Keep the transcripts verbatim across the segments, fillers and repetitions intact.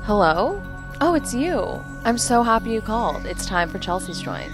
Hello? Oh, it's you. I'm so happy you called. It's time for Chelsea's Joint.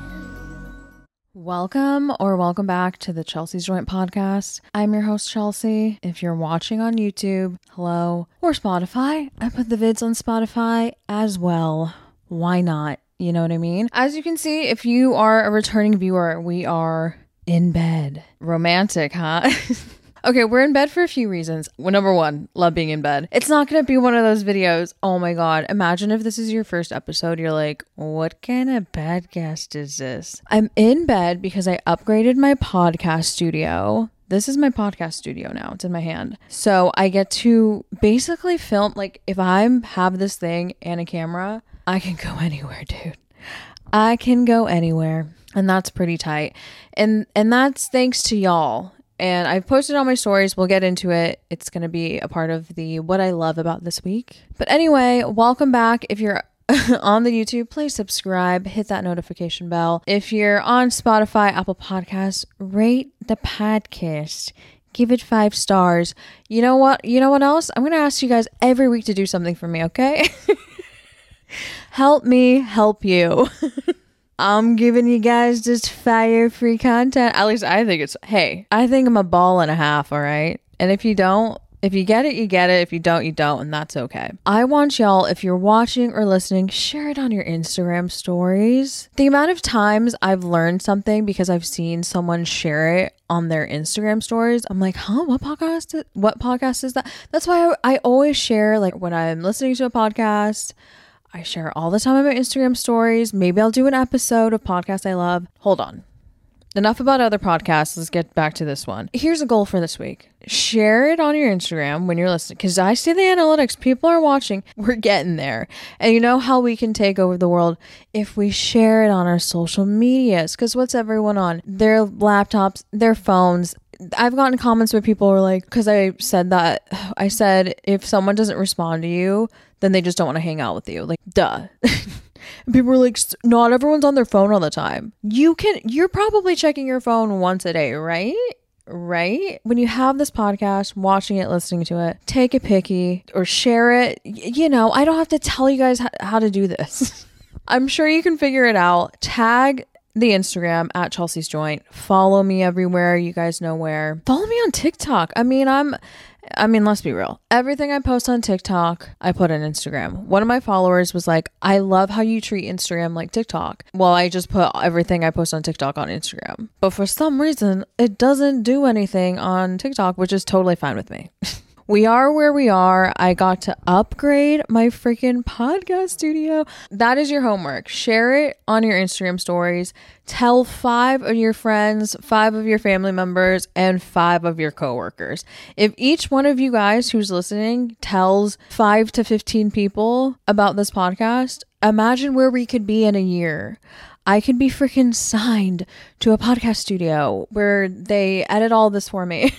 Welcome or welcome back to the Chelsea's Joint podcast. I'm your host, Chelsea. If you're watching on YouTube, hello, or Spotify, I put the vids on Spotify as well. Why not? You know what I mean? As you can see, if you are a returning viewer, we are in bed. Romantic, huh? Okay, we're in bed for a few reasons. Well, number one, love being in bed. It's not going to be one of those videos. Oh my God. Imagine if this is your first episode. You're like, what kind of podcast is this? I'm in bed because I upgraded my podcast studio. This is my podcast studio now. It's in my hand. So I get to basically film, like if I have this thing and a camera, I can go anywhere, dude. I can go anywhere. And that's pretty tight. And and that's thanks to y'all. And I've posted on my stories. We'll get into it. It's going to be a part of the what I love about this week. But anyway, welcome back. If you're on the YouTube, please subscribe, hit that notification bell. If you're on Spotify, Apple Podcasts, rate the podcast. Give it five stars. You know what? You know what else? I'm going to ask you guys every week to do something for me, okay? Help me help you. I'm giving you guys just fire free content. At least I think it's, hey, I think I'm a ball and a half, all right? And if you don't, if you get it, you get it. If you don't, you don't, and that's okay. I want y'all, if you're watching or listening, share it on your Instagram stories. The amount of times I've learned something because I've seen someone share it on their Instagram stories, I'm like, huh, what podcast, is, what podcast is that? That's why I, I always share, like when I'm listening to a podcast, I share all the time on my Instagram stories. Maybe I'll do an episode of podcasts I love. Hold on. Enough about other podcasts. Let's get back to this one. Here's a goal for this week. Share it on your Instagram when you're listening. Because I see the analytics. People are watching. We're getting there. And you know how we can take over the world if we share it on our social medias. Because what's everyone on? Their laptops, their phones. I've gotten comments where people were like, because I said that, I said, if someone doesn't respond to you, then they just don't want to hang out with you. Like, duh. And people were like, not everyone's on their phone all the time. You can, you're probably checking your phone once a day, right? Right? When you have this podcast, watching it, listening to it, take a picky or share it. Y- you know, I don't have to tell you guys h- how to do this. I'm sure you can figure it out. Tag the Instagram at Chelsea's Joint. Follow me everywhere. You guys know where. Follow me on TikTok. I mean, I'm, I mean, let's be real. Everything I post on TikTok, I put on Instagram. One of my followers was like, I love how you treat Instagram like TikTok. Well, I just put everything I post on TikTok on Instagram. But for some reason, it doesn't do anything on TikTok, which is totally fine with me. We are where we are. I got to upgrade my freaking podcast studio. That is your homework. Share it on your Instagram stories. Tell five of your friends, five of your family members, and five of your coworkers. If each one of you guys who's listening tells five to fifteen people about this podcast, imagine where we could be in a year. I could be freaking signed to a podcast studio where they edit all this for me.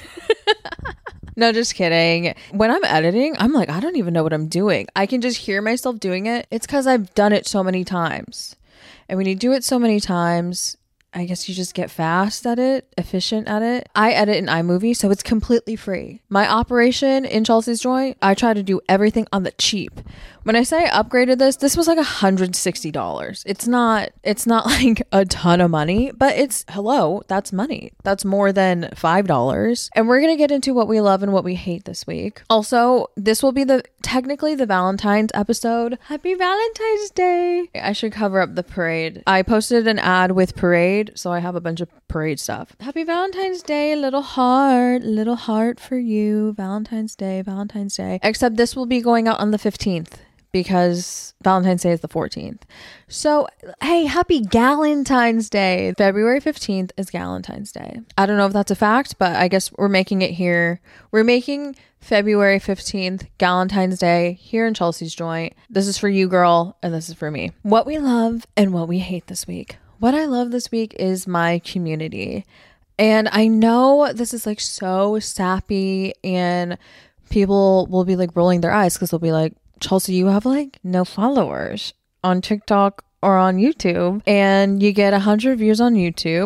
No, just kidding. When I'm editing, I'm like, I don't even know what I'm doing. I can just hear myself doing it. It's because I've done it so many times. And when you do it so many times, I guess you just get fast at it, efficient at it. I edit in iMovie, so it's completely free. My operation in Chelsea's Joint, I try to do everything on the cheap. When I say I upgraded this, this was like one hundred sixty dollars. It's not, it's not like a ton of money, but it's, hello, that's money. That's more than five dollars. And we're going to get into what we love and what we hate this week. Also, this will be the, technically the Valentine's episode. Happy Valentine's Day. I should cover up the parade. I posted an ad with parade, so I have a bunch of parade stuff. Happy Valentine's Day, little heart, little heart for you. Valentine's Day, Valentine's Day. Except this will be going out on the fifteenth. Because Valentine's Day is the fourteenth. So, hey, happy Galentine's Day. February fifteenth is Galentine's Day. I don't know if that's a fact, but I guess we're making it here. We're making February fifteenth Galentine's Day here in Chelsea's Joint. This is for you, girl, and this is for me. What we love and what we hate this week. What I love this week is my community. And I know this is like so sappy and people will be like rolling their eyes because they'll be like, Chelsea, you have like no followers on TikTok or on YouTube and you get a hundred views on YouTube.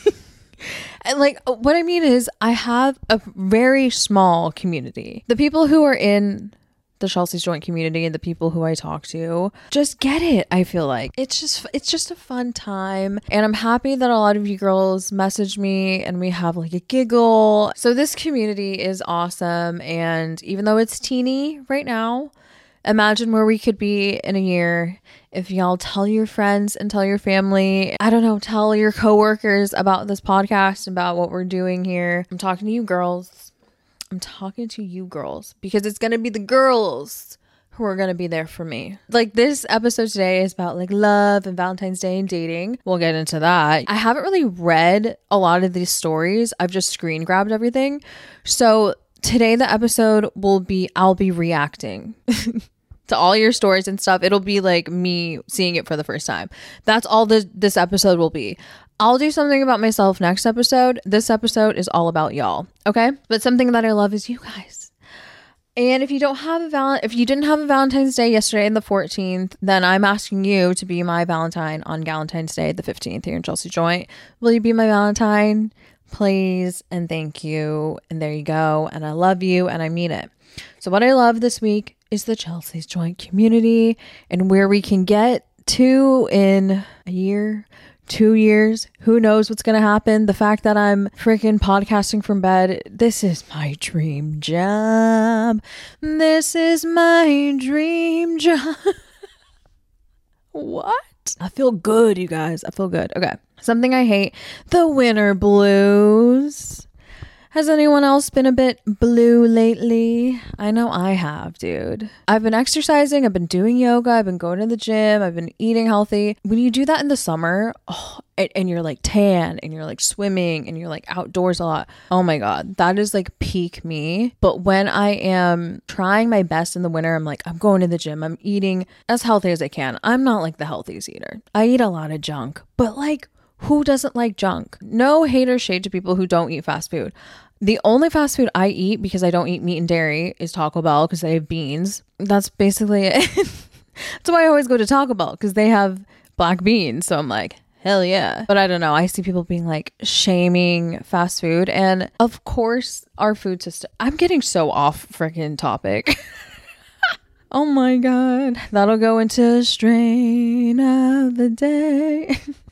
And like what I mean is I have a very small community. The people who are in the Chelsea's Joint community and the people who I talk to just get it. I feel like it's just it's just a fun time, and I'm happy that a lot of you girls message me and we have like a giggle. So this community is awesome, and even though it's teeny right now, imagine where we could be in a year if y'all tell your friends and tell your family. I don't know, tell your coworkers about this podcast, about what we're doing here. I'm talking to you girls. I'm talking to you girls because it's going to be the girls who are going to be there for me. Like, this episode today is about like love and Valentine's Day and dating. We'll get into that. I haven't really read a lot of these stories. I've just screen grabbed everything. So today the episode will be, I'll be reacting to all your stories and stuff. It'll be like me seeing it for the first time. That's all this, this episode will be. I'll do something about myself next episode. This episode is all about y'all, okay? But something that I love is you guys. And if you don't have a val- if you didn't have a Valentine's Day yesterday and the fourteenth, then I'm asking you to be my Valentine on Valentine's Day the fifteenth here in Chelsea Joint. Will you be my Valentine? Please and thank you. And there you go. And I love you and I mean it. So what I love this week is the Chelsea's Joint community and where we can get to in a year, two years. Who knows what's going to happen? The fact that I'm freaking podcasting from bed, this is my dream job. This is my dream job. What? I feel good, you guys. I feel good. Okay. Something I hate, the winter blues. Has anyone else been a bit blue lately? I know I have, dude. I've been exercising. I've been doing yoga. I've been going to the gym. I've been eating healthy. When you do that in the summer, oh, and, and you're like tan and you're like swimming and you're like outdoors a lot. Oh my God, that is like peak me. But when I am trying my best in the winter, I'm like, I'm going to the gym. I'm eating as healthy as I can. I'm not like the healthiest eater. I eat a lot of junk, but like, who doesn't like junk? No hate or shade to people who don't eat fast food. The only fast food I eat because I don't eat meat and dairy is Taco Bell because they have beans. That's basically it. That's why I always go to Taco Bell, because they have black beans. So I'm like, hell yeah. But I don't know. I see people being like shaming fast food. And of course, our food system. I'm getting so off freaking topic. Oh my God. That'll go into strain of the day.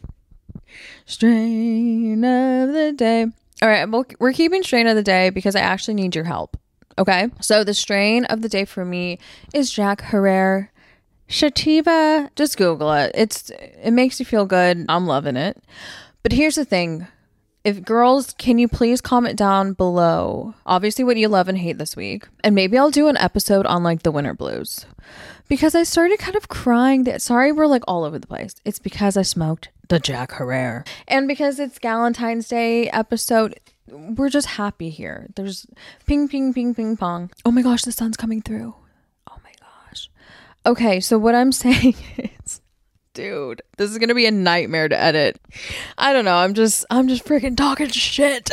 Strain of the day. All right, we're keeping strain of the day because I actually need your help. Okay, so the strain of the day for me is Jack Herer Sativa. Just Google it. It's it makes you feel good. I'm loving it. But here's the thing. If girls, can you please comment down below, obviously, what you love and hate this week? And maybe I'll do an episode on like the winter blues. Because I started kind of crying that, sorry, we're like all over the place. It's because I smoked the Jack Herer. And because it's Valentine's Day episode, we're just happy here. There's ping, ping, ping, ping, pong. Oh my gosh, the sun's coming through. Oh my gosh. Okay, so what I'm saying is, dude, this is going to be a nightmare to edit. I don't know. I'm just, I'm just freaking talking shit.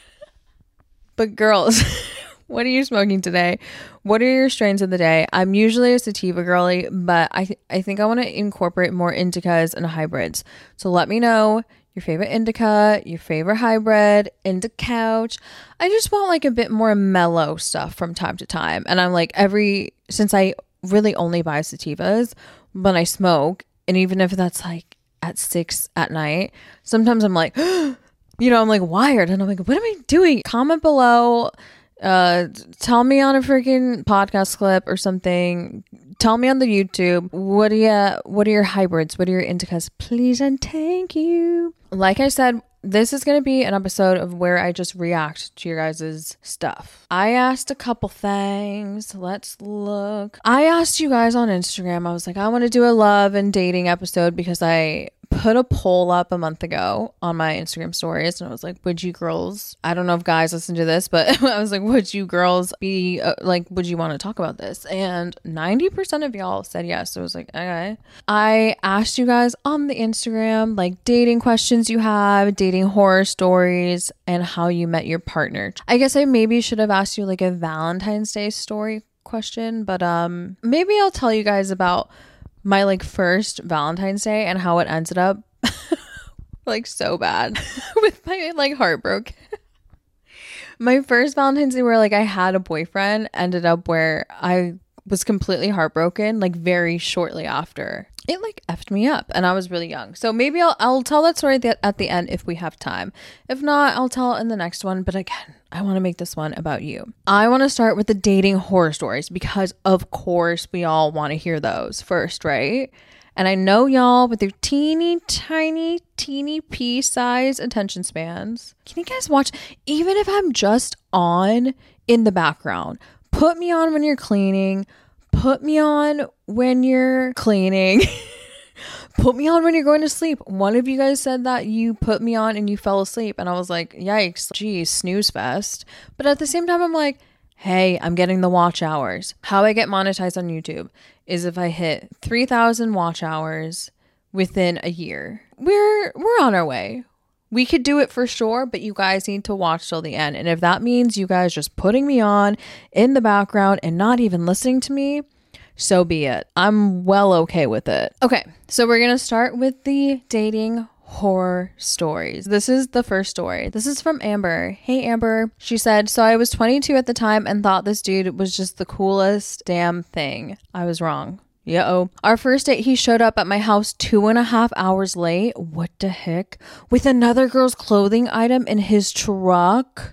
But girls, what are you smoking today? What are your strains of the day? I'm usually a sativa girly, but I th- I think I want to incorporate more indicas and hybrids. So let me know your favorite indica, your favorite hybrid, indica couch. I just want like a bit more mellow stuff from time to time. And I'm like every, since I really only buy sativas when I smoke, and even if that's like at six at night, sometimes I'm like, you know, I'm like wired and I'm like, what am I doing? Comment below. Uh, tell me on a freaking podcast clip or something. Tell me on the YouTube. What are you, what are your hybrids? What are your indicas? Please and thank you. Like I said, this is going to be an episode of where I just react to your guys' stuff. I asked a couple things. Let's look. I asked you guys on Instagram. I was like, I want to do a love and dating episode because I put a poll up a month ago on my Instagram stories, and I was like, would you girls, I don't know if guys listen to this, but I was like, would you girls be uh, like, would you want to talk about this? And ninety percent of y'all said yes. So I was like, okay. I asked you guys on the Instagram, like dating questions you have, dating horror stories, and how you met your partner. I guess I maybe should have asked you like a Valentine's Day story question, but um, maybe I'll tell you guys about my like first Valentine's Day and how it ended up like so bad with my like heartbroken. My first Valentine's Day where like I had a boyfriend ended up where I was completely heartbroken, like very shortly after. It like effed me up, and I was really young. So maybe I'll I'll tell that story at, at the end if we have time. If not, I'll tell it in the next one. But again, I want to make this one about you. I want to start with the dating horror stories because of course we all want to hear those first, right? And I know y'all with your teeny tiny teeny pea size attention spans. Can you guys watch, even if I'm just on in the background? Put me on when you're cleaning. Put me on when you're cleaning. Put me on when you're going to sleep. One of you guys said that you put me on and you fell asleep. And I was like, yikes, geez, snooze fest. But at the same time, I'm like, hey, I'm getting the watch hours. How I get monetized on YouTube is if I hit three thousand watch hours within a year. We're we're on our way. We could do it for sure, but you guys need to watch till the end. And if that means you guys just putting me on in the background and not even listening to me, so be it. I'm well okay with it. Okay, so we're going to start with the dating horror stories. This is the first story. This is from Amber. Hey, Amber. She said, so I was twenty-two at the time and thought this dude was just the coolest damn thing. I was wrong. Yeah-oh. Our first date, he showed up at my house two and a half hours late. What the heck? With another girl's clothing item in his truck.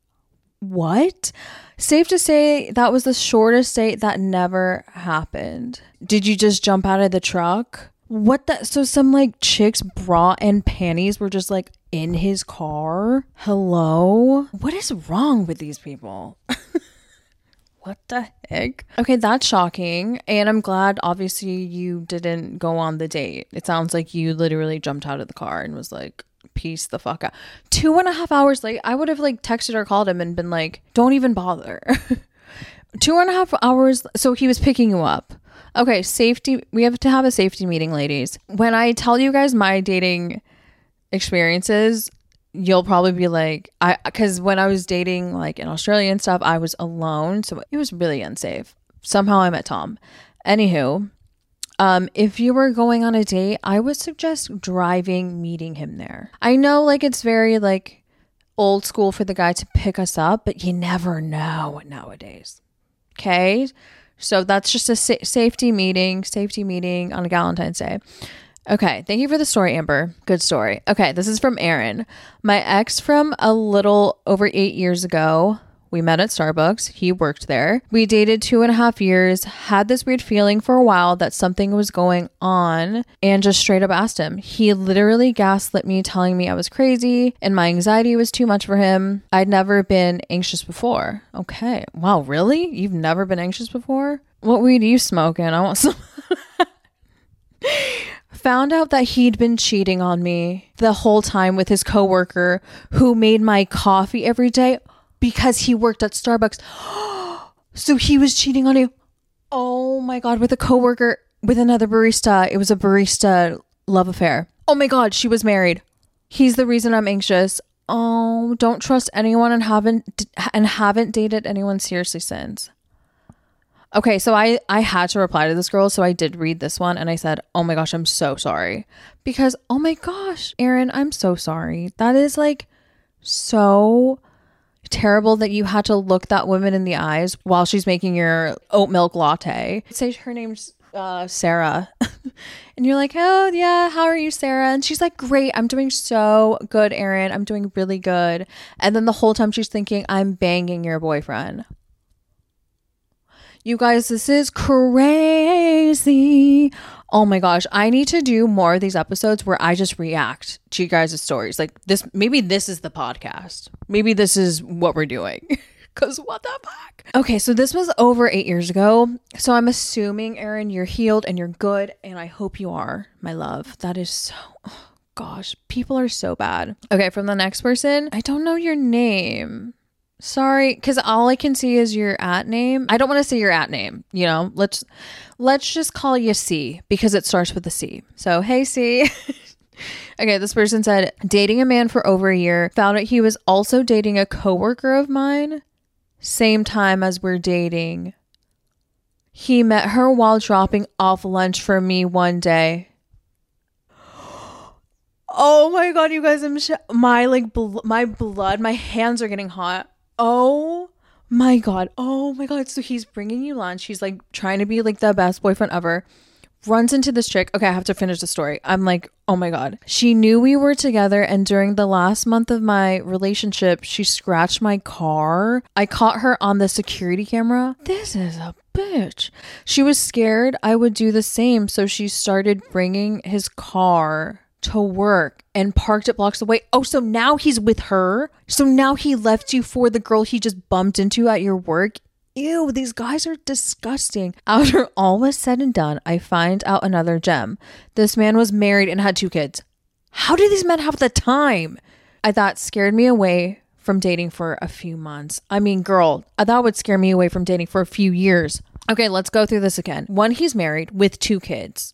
What? Safe to say that was the shortest date that never happened. Did you just jump out of the truck? What the? So some like chick's bra and panties were just like in his car? Hello? What is wrong with these people? What the heck? Okay, that's shocking. And I'm glad, obviously, you didn't go on the date. It sounds like you literally jumped out of the car and was like, peace the fuck out. Two and a half hours late, I would have like texted or called him and been like, don't even bother. Two and a half hours. So he was picking you up. Okay, safety. We have to have a safety meeting, ladies. When I tell you guys my dating experiences, you'll probably be like, I, because when I was dating like in Australia and stuff, I was alone. So it was really unsafe. Somehow I met Tom. Anywho, um, if you were going on a date, I would suggest driving, meeting him there. I know like it's very like old school for the guy to pick us up, but you never know nowadays. Okay. So that's just a sa- safety meeting, safety meeting on a Valentine's Day. Okay, thank you for the story, Amber. Good story. Okay, this is from Aaron. My ex from a little over eight years ago. We met at Starbucks. He worked there. We dated two and a half years, had this weird feeling for a while that something was going on, and just straight up asked him. He literally gaslit me, telling me I was crazy and my anxiety was too much for him. I'd never been anxious before. Okay. Wow, really? You've never been anxious before? What weed are you smoking? I want some. Found out that he'd been cheating on me the whole time with his coworker who made my coffee every day because he worked at Starbucks. So he was cheating on you. Oh my God, with a coworker, with another barista. It was a barista love affair. Oh my God, she was married. He's the reason I'm anxious. Oh, don't trust anyone and haven't and haven't dated anyone seriously since. Okay, so I, I had to reply to this girl, so I did read this one, and I said, oh my gosh, I'm so sorry. Because, oh my gosh, Aaron, I'm so sorry. That is, like, so terrible that you had to look that woman in the eyes while she's making your oat milk latte. Say her name's uh, Sarah. And you're like, oh, yeah, how are you, Sarah? And she's like, great, I'm doing so good, Aaron. I'm doing really good. And then the whole time she's thinking, I'm banging your boyfriend. You guys, this is crazy. Oh my gosh. I need to do more of these episodes where I just react to you guys' stories. Like this, maybe this is the podcast. Maybe this is what we're doing. Because what the fuck? Okay, so this was over eight years ago. So I'm assuming, Aaron, you're healed and you're good. And I hope you are, my love. That is so... Oh gosh, people are so bad. Okay, from the next person. I don't know your name. Sorry, because all I can see is your at name. I don't want to say your at name, you know. Let's let's just call you C because it starts with a C. So, hey, C. Okay, this person said, dating a man for over a year. Found out he was also dating a coworker of mine. Same time as we're dating. He met her while dropping off lunch for me one day. Oh my God, you guys, I'm sh- my like bl- my blood, my hands are getting hot. Oh my God. Oh my God. So he's bringing you lunch. He's like trying to be like the best boyfriend ever. Runs into this chick. Okay, I have to finish the story. I'm like, oh my God. She knew we were together, and during the last month of my relationship, she scratched my car. I caught her on the security camera. This is a bitch. She was scared I would do the same, so she started bringing his car to work and parked it blocks away. Oh, so now he's with her? So now he left you for the girl he just bumped into at your work? Ew, these guys are disgusting. After all was said and done, I find out another gem. This man was married and had two kids. How do these men have the time? I thought scared me away from dating for a few months. I mean, girl, that would scare me away from dating for a few years. Okay, let's go through this again. One, he's married with two kids.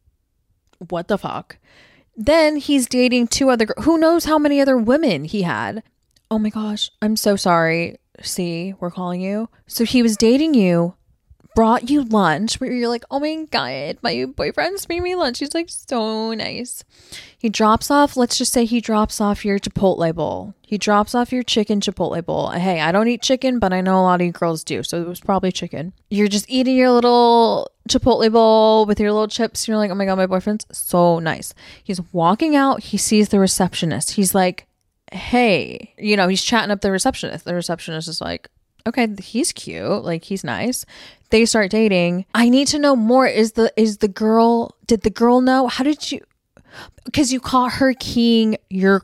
What the fuck? Then he's dating two other girls. Who knows how many other women he had? Oh my gosh, I'm so sorry. See, we're calling you. So he was dating you, brought you lunch where you're like, oh my God, my boyfriend's bringing me lunch. He's like so nice. He drops off, let's just say he drops off your Chipotle bowl. He drops off your chicken Chipotle bowl. Hey, I don't eat chicken, but I know a lot of you girls do. So it was probably chicken. You're just eating your little Chipotle bowl with your little chips. You're like, oh my God, my boyfriend's so nice. He's walking out. He sees the receptionist. He's like, hey, you know, he's chatting up the receptionist. The receptionist is like, okay, he's cute. Like, he's nice. They start dating. I need to know more. Is the, is the girl, did the girl know? How did you, because you caught her keying your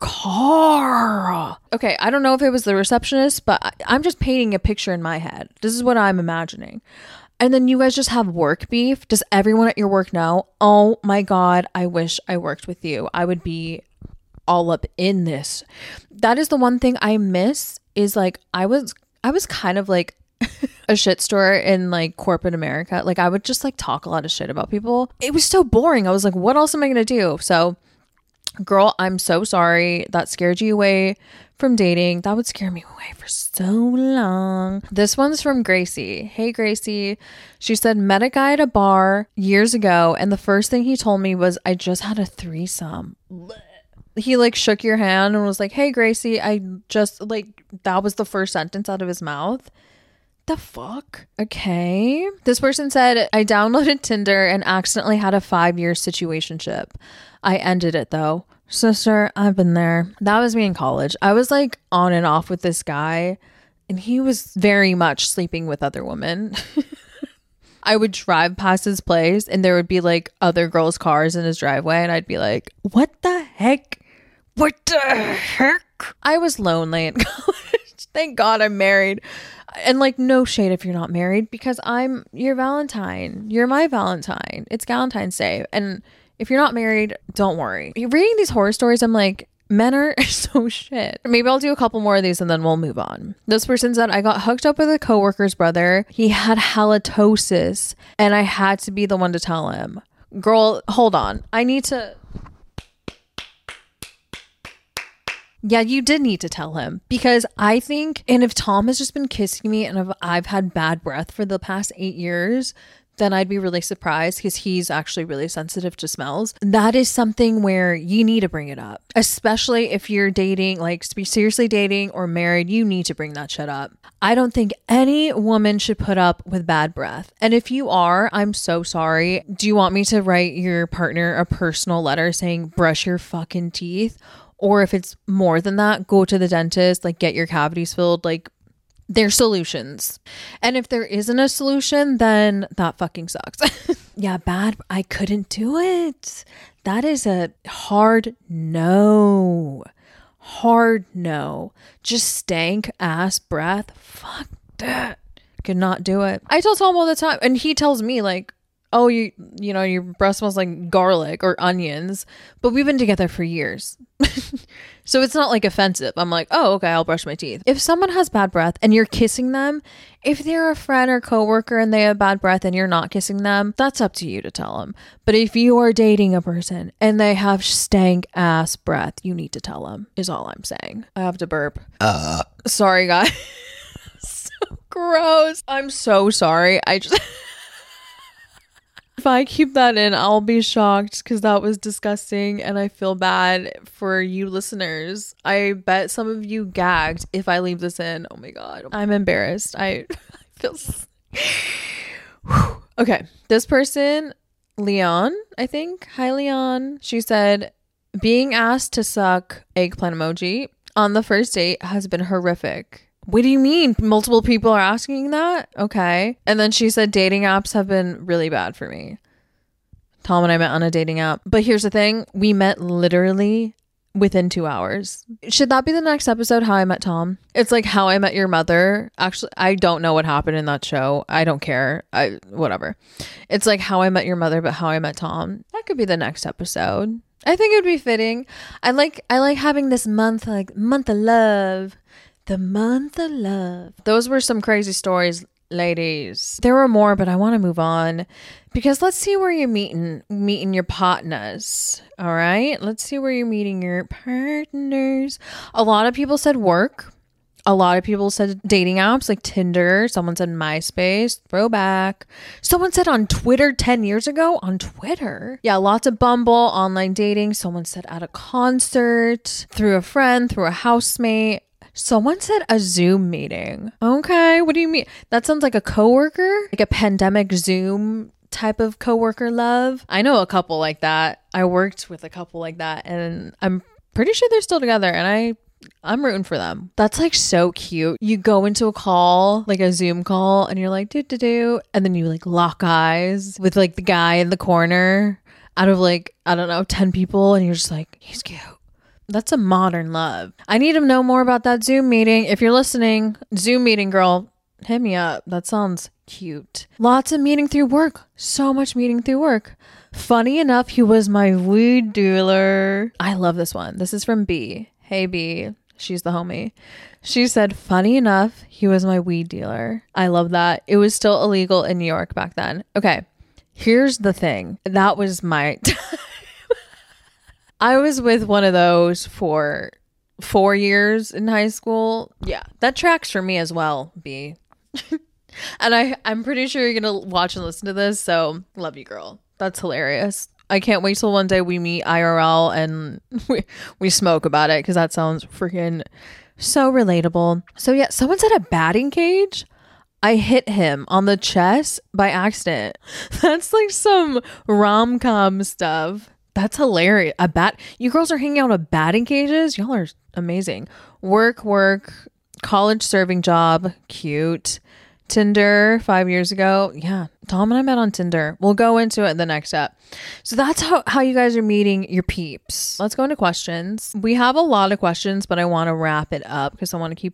car. Okay, I don't know if it was the receptionist, but I, I'm just painting a picture in my head. This is what I'm imagining. And then you guys just have work beef. Does everyone at your work know? Oh my God, I wish I worked with you. I would be all up in this. That is the one thing I miss is like I was I was kind of like a shit store in like corporate America. Like I would just like talk a lot of shit about people. It was so boring. I was like, what else am I gonna do? So girl, I'm so sorry that scared you away from dating. That would scare me away for so long. This one's from Gracie. Hey Gracie. She said, met a guy at a bar years ago, and the first thing he told me was, I just had a threesome. He like shook your hand and was like, hey Gracie, I just like, that was the first sentence out of his mouth. The fuck? Okay. This person said, I downloaded Tinder and accidentally had a five-year situationship. I ended it though. Sister, I've been there. That was me in college. I was like on and off with this guy, and he was very much sleeping with other women. I would drive past his place and there would be like other girls' cars in his driveway, and I'd be like, what the heck? What the heck? I was lonely in college. Thank God I'm married. And like, no shade if you're not married, because I'm your Valentine. You're my Valentine. It's Valentine's Day. And if you're not married, don't worry. Reading these horror stories, I'm like, men are so shit. Maybe I'll do a couple more of these and then we'll move on. This person said, I got hooked up with a coworker's brother. He had halitosis and I had to be the one to tell him. Girl, hold on. I need to... Yeah, you did need to tell him, because I think, and if Tom has just been kissing me and if I've had bad breath for the past eight years, then I'd be really surprised, because he's actually really sensitive to smells. That is something where you need to bring it up, especially if you're dating, like seriously dating or married. You need to bring that shit up. I don't think any woman should put up with bad breath. And if you are, I'm so sorry. Do you want me to write your partner a personal letter saying brush your fucking teeth? Or if it's more than that, go to the dentist, like get your cavities filled. Like, there's solutions. And if there isn't a solution, then that fucking sucks. Yeah, bad. I couldn't do it. That is a hard no. Hard no. Just stank ass breath. Fuck that. Could not do it. I tell Tom all the time, and he tells me like, oh, you you know, your breath smells like garlic or onions, but we've been together for years. So it's not like offensive. I'm like, oh, okay, I'll brush my teeth. If someone has bad breath and you're kissing them, if they're a friend or coworker and they have bad breath and you're not kissing them, that's up to you to tell them. But if you are dating a person and they have stank ass breath, you need to tell them, is all I'm saying. I have to burp. Uh. Sorry, guys. So gross. I'm so sorry. I just... If I keep that in, I'll be shocked because that was disgusting and I feel bad for you listeners. I bet some of you gagged if I leave this in. Oh my God. I'm embarrassed. I, I feel... S- okay. This person, Leon, I think. Hi, Leon. She said, being asked to suck eggplant emoji on the first date has been horrific. What do you mean? Multiple people are asking that? Okay. And then she said dating apps have been really bad for me. Tom and I met on a dating app. But here's the thing. We met literally within two hours. Should that be the next episode? How I Met Tom? It's like How I Met Your Mother. Actually, I don't know what happened in that show. I don't care. I whatever. It's like How I Met Your Mother, but How I Met Tom. That could be the next episode. I think it would be fitting. I like I like having this month, like month of love. The month of love. Those were some crazy stories, ladies. There were more, but I want to move on because let's see where you're meeting meeting your partners. All right, let's see where you're meeting your partners. A lot of people said work. A lot of people said dating apps like Tinder. Someone said MySpace. Throwback. Someone said on Twitter ten years ago. On Twitter. Yeah, lots of Bumble, online dating. Someone said at a concert, through a friend, through a housemate. Someone said a Zoom meeting. Okay, what do you mean? That sounds like a coworker, like a pandemic Zoom type of coworker love. I know a couple like that. I worked with a couple like that, and I'm pretty sure they're still together. And I, I'm rooting for them. That's like so cute. You go into a call, like a Zoom call, and you're like do do do, and then you like lock eyes with like the guy in the corner out of like I don't know ten people, and you're just like he's cute. That's a modern love. I need to know more about that Zoom meeting. If you're listening, Zoom meeting, girl, hit me up. That sounds cute. Lots of meeting through work. So much meeting through work. Funny enough, he was my weed dealer. I love this one. This is from B. Hey, B. She's the homie. She said, funny enough, he was my weed dealer. I love that. It was still illegal in New York back then. Okay, here's the thing. That was my... I was with one of those for four years in high school. Yeah, that tracks for me as well, B. And I, I'm pretty sure you're going to watch and listen to this. So love you, girl. That's hilarious. I can't wait till one day we meet I R L and we, we smoke about it because that sounds freaking so relatable. So yeah, someone said a batting cage. I hit him on the chest by accident. That's like some rom-com stuff. That's hilarious. A bat. You girls are hanging out at batting cages. Y'all are amazing. Work, work, college serving job. Cute. Tinder five years ago. Yeah. Tom and I met on Tinder. We'll go into it in the next step. So that's how, how you guys are meeting your peeps. Let's go into questions. We have a lot of questions, but I want to wrap it up because I want to keep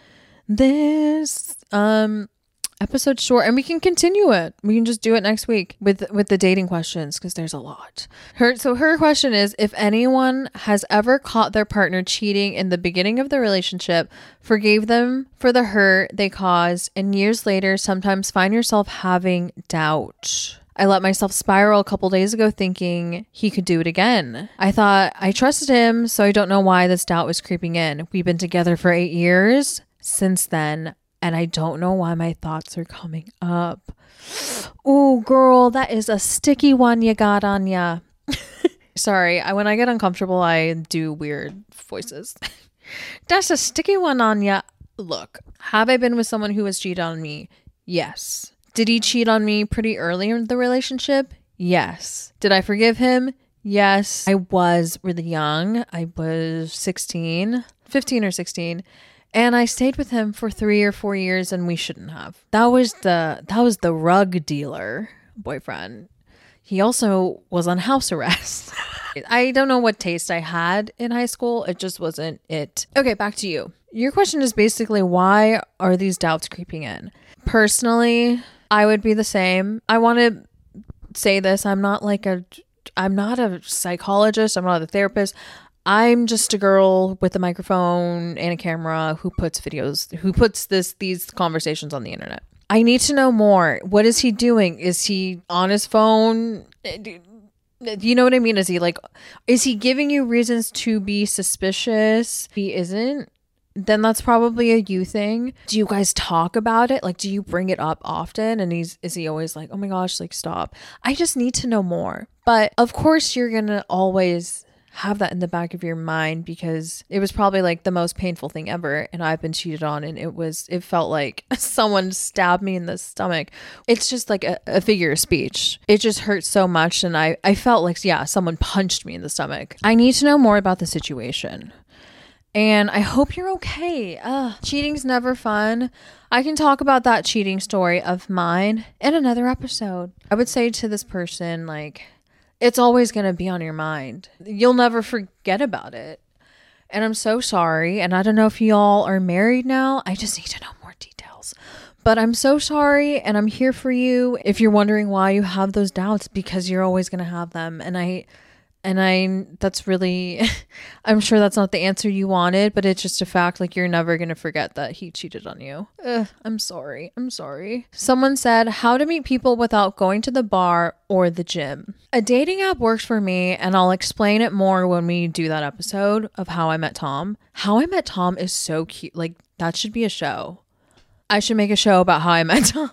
this um episode short, and we can continue it. We can just do it next week with with the dating questions because there's a lot. Her so her question is, if anyone has ever caught their partner cheating in the beginning of the relationship, forgave them for the hurt they caused, and years later sometimes find yourself having doubt. I let myself spiral a couple days ago thinking he could do it again. I thought I trusted him, so I don't know why this doubt was creeping in. We've been together for eight years since then, and I don't know why my thoughts are coming up. Oh, girl, that is a sticky one you got on ya. Sorry, I, when I get uncomfortable, I do weird voices. That's a sticky one on ya. Look, have I been with someone who has cheated on me? Yes. Did he cheat on me pretty early in the relationship? Yes. Did I forgive him? Yes. I was really young. I was sixteen, fifteen or sixteen. And I stayed with him for three or four years, and we shouldn't have. That was the that was the rug dealer boyfriend. He also was on house arrest. I don't know what taste I had in high school. It just wasn't it. Okay, back to you. Your question is basically, why are these doubts creeping in? Personally, I would be the same. I want to say this. I'm not like a, I'm not a psychologist. I'm not a therapist. I'm just a girl with a microphone and a camera who puts videos, who puts this these conversations on the internet. I need to know more. What is he doing? Is he on his phone? You know what I mean? Is he like, is he giving you reasons to be suspicious? He isn't. then that's probably a you thing. Do you guys talk about it? Like, do you bring it up often? And he's, is he always like, oh my gosh, like stop. I just need to know more. But of course you're going to always have that in the back of your mind because it was probably like the most painful thing ever. And I've been cheated on and it was, it felt like someone stabbed me in the stomach. It's just like a, a figure of speech. It just hurts so much. And I, I felt like, yeah, someone punched me in the stomach. I need to know more about the situation. And I hope you're okay. Ugh, cheating's never fun. I can talk about that cheating story of mine in another episode. I would say to this person, like, it's always going to be on your mind. You'll never forget about it. And I'm so sorry. And I don't know if y'all are married now. I just need to know more details. But I'm so sorry and I'm here for you. If you're wondering why you have those doubts, because you're always going to have them. And I... And I, that's really, I'm sure that's not the answer you wanted, but it's just a fact. Like, you're never going to forget that he cheated on you. Ugh, I'm sorry. I'm sorry. Someone said, how to meet people without going to the bar or the gym. A dating app works for me, and I'll explain it more when we do that episode of How I Met Tom. How I Met Tom is so cute. Like, that should be a show. I should make a show about How I Met Tom.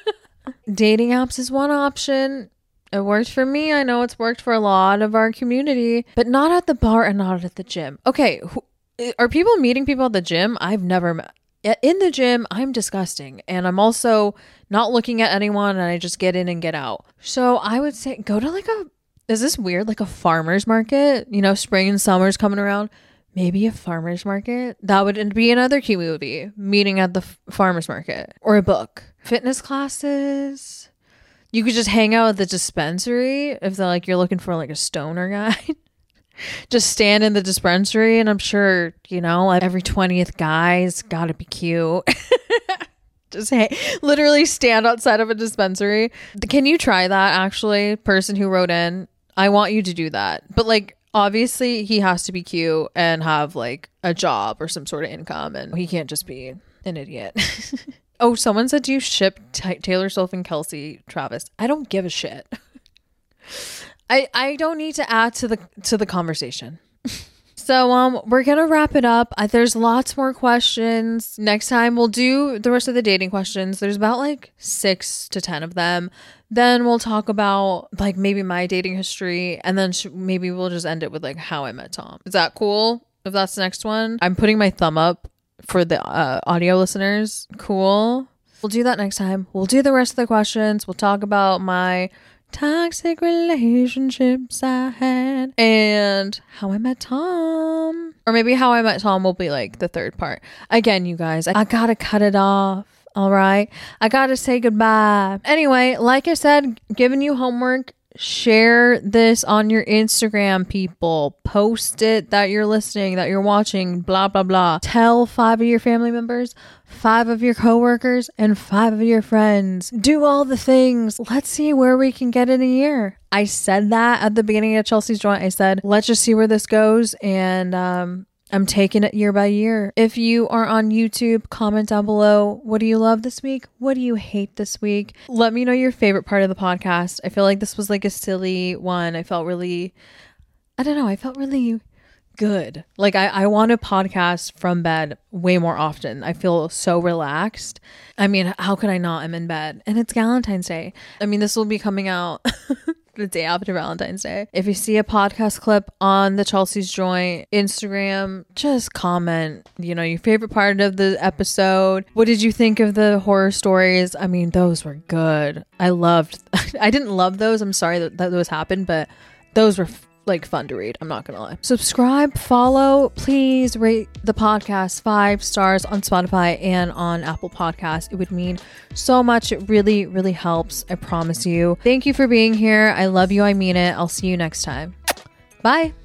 Dating apps is one option. It worked for me. I know it's worked for a lot of our community, but not at the bar and not at the gym. Okay, who, are people meeting people at the gym? I've never met. In the gym, I'm disgusting. And I'm also not looking at anyone and I just get in and get out. So I would say go to like a, is this weird? Like a farmer's market? You know, spring and summer's coming around. Maybe a farmer's market. That would be another key movie. Meeting at the f- farmer's market. Or a book. Fitness classes. You could just hang out at the dispensary if they're like, you're looking for like a stoner guy. Just stand in the dispensary and I'm sure, you know, like every twentieth guy's gotta be cute. Just hey, literally stand outside of a dispensary. Can you try that actually? Person who wrote in, I want you to do that. But like, obviously he has to be cute and have like a job or some sort of income and he can't just be an idiot. Oh, someone said, do you ship t- Taylor Swift and Kelsey Travis? I don't give a shit. I I don't need to add to the to the conversation. So um, we're gonna wrap it up. Uh, there's lots more questions. Next time we'll do the rest of the dating questions. There's about like six to ten of them. Then we'll talk about like maybe my dating history, and then sh- maybe we'll just end it with like How I Met Tom. Is that cool? If that's the next one, I'm putting my thumb up. For the uh, audio listeners, cool. We'll do that next time. We'll do the rest of the questions. We'll talk about my toxic relationships I had and How I Met Tom. Or maybe How I Met Tom will be like the third part. Again, you guys, I, I gotta cut it off. All right. I gotta say goodbye. Anyway, like I said, giving you homework. Share this on your Instagram, people. Post it that you're listening, that you're watching, blah, blah, blah. Tell five of your family members, five of your coworkers, and five of your friends. Do all the things. Let's see where we can get in a year. I said that at the beginning of Chelsea's Joint. I said, let's just see where this goes. And, um, I'm taking it year by year. If you are on YouTube, comment down below. What do you love this week? What do you hate this week? Let me know your favorite part of the podcast. I feel like this was like a silly one. I felt really, I don't know. I felt really good. Like I, I want to podcast from bed way more often. I feel so relaxed. I mean, how could I not? I'm in bed and it's Valentine's Day. I mean, this will be coming out the day after Valentine's Day. If you see a podcast clip on the Chelsea's Joint Instagram, just comment, you know, your favorite part of the episode. What did you think of the horror stories? I mean, those were good. I loved, I didn't love those. I'm sorry that, that those happened, but those were f- like fun to read. I'm not gonna lie. Subscribe, follow, please rate the podcast five stars on Spotify and on Apple Podcasts. It would mean so much. It really, really helps. I promise you. Thank you for being here. I love you. I mean it. I'll see you next time. Bye.